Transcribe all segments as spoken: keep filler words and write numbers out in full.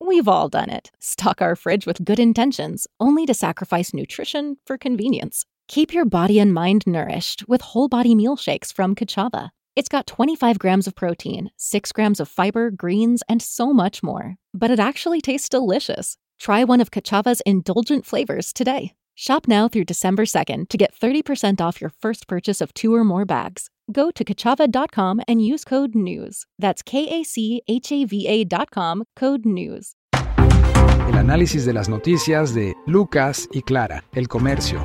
We've all done it. Stock our fridge with good intentions, only to sacrifice nutrition for convenience. Keep your body and mind nourished with whole body meal shakes from Kachava. It's got twenty-five grams of protein, six grams of fiber, greens, and so much more. But it actually tastes delicious. Try one of Kachava's indulgent flavors today. Shop now through December second to get thirty percent off your first purchase of two or more bags. Go to kachava dot com and use code NEWS. That's K A C H A V A dot com, code NEWS. El análisis de las noticias de Lucas y Clara, El Comercio.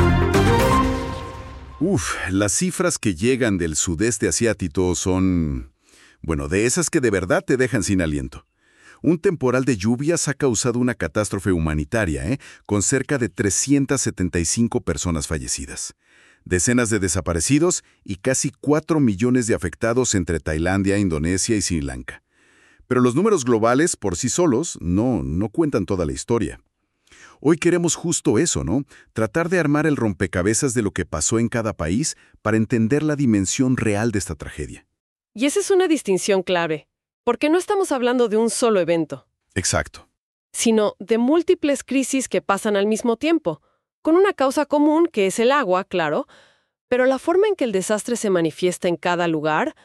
Uf, las cifras que llegan del sudeste asiático son, bueno, de esas que de verdad te dejan sin aliento. Un temporal de lluvias ha causado una catástrofe humanitaria, ¿eh? Con cerca de trescientas setenta y cinco personas fallecidas, decenas de desaparecidos y casi cuatro millones de afectados entre Tailandia, Indonesia y Sri Lanka. Pero los números globales por sí solos no, no cuentan toda la historia. Hoy queremos justo eso, ¿no? Tratar de armar el rompecabezas de lo que pasó en cada país para entender la dimensión real de esta tragedia. Y esa es una distinción clave, porque no estamos hablando de un solo evento. Exacto. Sino de múltiples crisis que pasan al mismo tiempo, con una causa común que es el agua, claro, pero la forma en que el desastre se manifiesta en cada lugar,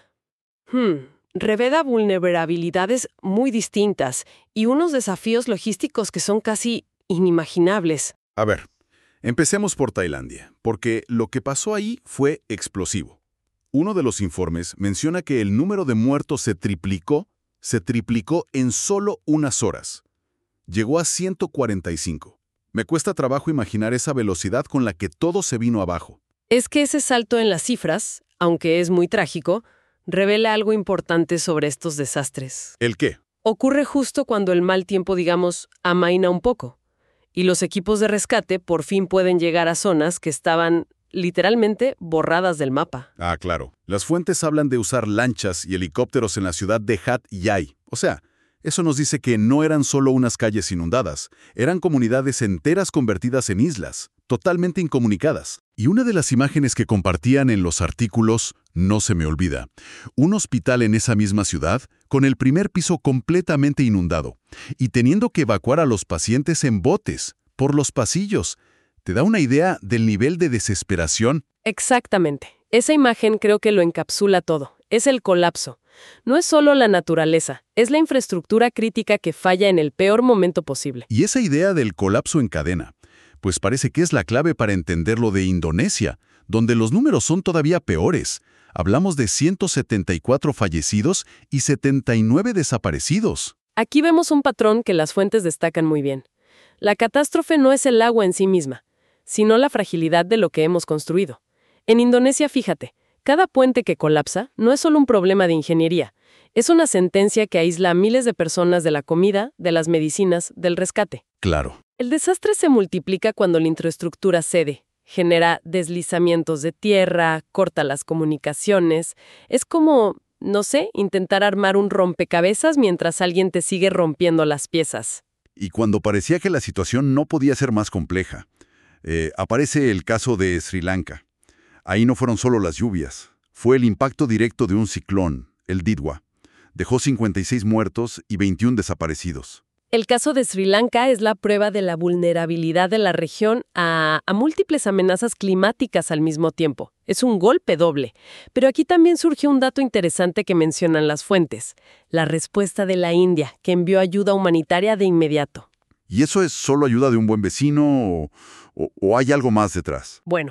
hmm, revela vulnerabilidades muy distintas y unos desafíos logísticos que son casi inimaginables. A ver, empecemos por Tailandia, porque lo que pasó ahí fue explosivo. Uno de los informes menciona que el número de muertos se triplicó, se triplicó en solo unas horas. Llegó a ciento cuarenta y cinco. Me cuesta trabajo imaginar esa velocidad con la que todo se vino abajo. Es que ese salto en las cifras, aunque es muy trágico, revela algo importante sobre estos desastres. ¿El qué? Ocurre justo cuando el mal tiempo, digamos, amaina un poco. Y los equipos de rescate por fin pueden llegar a zonas que estaban literalmente borradas del mapa. Ah, claro. Las fuentes hablan de usar lanchas y helicópteros en la ciudad de Hat Yai. O sea, eso nos dice que no eran solo unas calles inundadas, eran comunidades enteras convertidas en islas, totalmente incomunicadas. Y una de las imágenes que compartían en los artículos no se me olvida. Un hospital en esa misma ciudad, con el primer piso completamente inundado, y teniendo que evacuar a los pacientes en botes, por los pasillos. ¿Te da una idea del nivel de desesperación? Exactamente. Esa imagen creo que lo encapsula todo. Es el colapso. No es solo la naturaleza, es la infraestructura crítica que falla en el peor momento posible. Y esa idea del colapso en cadena, pues parece que es la clave para entender lo de Indonesia, donde los números son todavía peores. Hablamos de ciento setenta y cuatro fallecidos y setenta y nueve desaparecidos. Aquí vemos un patrón que las fuentes destacan muy bien. La catástrofe no es el agua en sí misma, sino la fragilidad de lo que hemos construido. En Indonesia, fíjate, cada puente que colapsa no es solo un problema de ingeniería, es una sentencia que aísla a miles de personas de la comida, de las medicinas, del rescate. Claro. El desastre se multiplica cuando la infraestructura cede, genera deslizamientos de tierra, corta las comunicaciones. Es como, no sé, intentar armar un rompecabezas mientras alguien te sigue rompiendo las piezas. Y cuando parecía que la situación no podía ser más compleja, eh, aparece el caso de Sri Lanka. Ahí no fueron solo las lluvias, fue el impacto directo de un ciclón, el Didwa. Dejó cincuenta y seis muertos y veintiún desaparecidos. El caso de Sri Lanka es la prueba de la vulnerabilidad de la región a, a múltiples amenazas climáticas al mismo tiempo. Es un golpe doble. Pero aquí también surge un dato interesante que mencionan las fuentes. La respuesta de la India, que envió ayuda humanitaria de inmediato. ¿Y eso es solo ayuda de un buen vecino o, o, o hay algo más detrás? Bueno,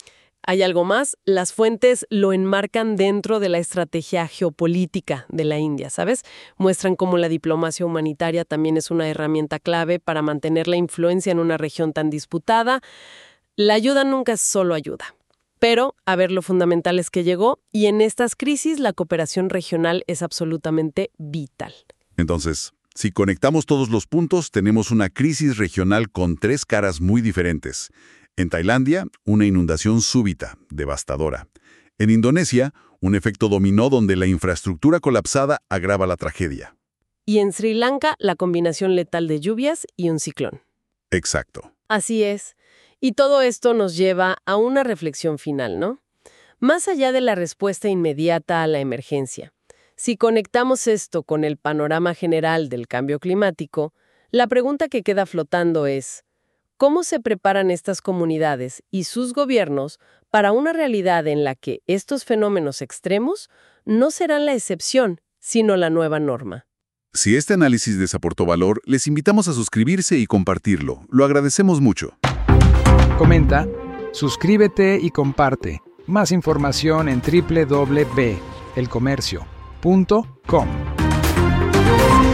hay algo más. Las fuentes lo enmarcan dentro de la estrategia geopolítica de la India, ¿sabes? Muestran cómo la diplomacia humanitaria también es una herramienta clave para mantener la influencia en una región tan disputada. La ayuda nunca es solo ayuda. Pero, a ver, lo fundamental es que llegó y en estas crisis la cooperación regional es absolutamente vital. Entonces, si conectamos todos los puntos, tenemos una crisis regional con tres caras muy diferentes. En Tailandia, una inundación súbita, devastadora. En Indonesia, un efecto dominó donde la infraestructura colapsada agrava la tragedia. Y en Sri Lanka, la combinación letal de lluvias y un ciclón. Exacto. Así es. Y todo esto nos lleva a una reflexión final, ¿no? Más allá de la respuesta inmediata a la emergencia, Si conectamos esto con el panorama general del cambio climático, la pregunta que queda flotando es, ¿cómo se preparan estas comunidades y sus gobiernos para una realidad en la que estos fenómenos extremos no serán la excepción, sino la nueva norma? Si este análisis les aportó valor, les invitamos a suscribirse y compartirlo. Lo agradecemos mucho. Comenta, suscríbete y comparte. Más información en doble u doble u doble u punto el comercio punto com.